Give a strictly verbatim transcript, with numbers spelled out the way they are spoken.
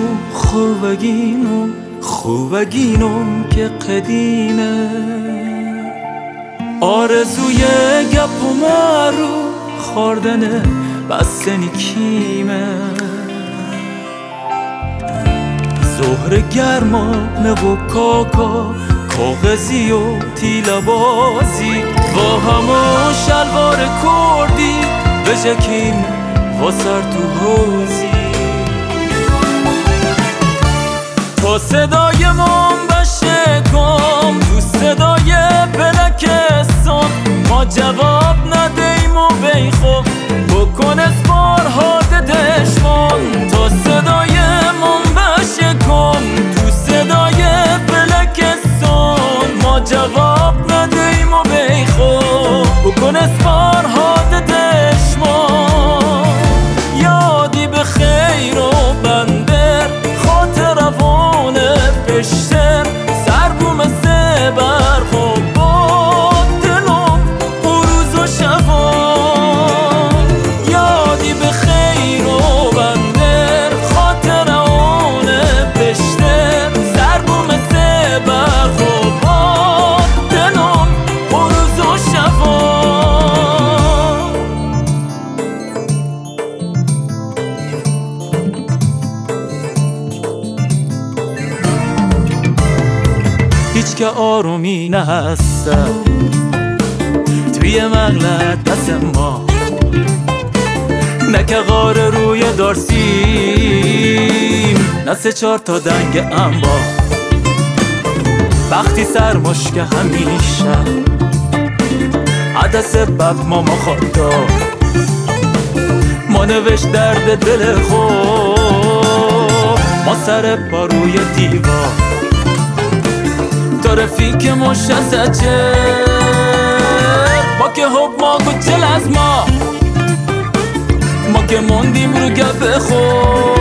خوبگینو خوبگینو که قدیمه آرزوی گپ و مرو خوردن بستنی کیمه زهر گرمانه و کاکا کاغذی و تیلا بازی با همون شلوار کردی بجکیم واسر تو حوزی تا صدای منبشه کن تو صدای پلکستان ما جواب ندهیم و بیخوب بکن اسپار هات دشمن تا صدای منبشه کن تو صدای پلکستان ما جواب ندهیم و بیخوب بکن اسپار هات دشمن یادی به خیر و بندر خاطر روانه پشتر سربو مثل برخوب با دلم روز و شبان یادی به خیر و بندر خاطر روانه پشتر سربو مثل برخوب با دلم روز و شبان هیچ که آرومی نهستم توی مغلط دست ما نه که غار روی دارسیم نه سه چار تا دنگ انبا وقتی سرماش که همیشه عدس بب ماما خواهدا ما نوشت درد دل خود ما سر پا روی دیوار تا رفیق مشسچه ما که حب ما کچل از ما ما که موندیم رو گپ خود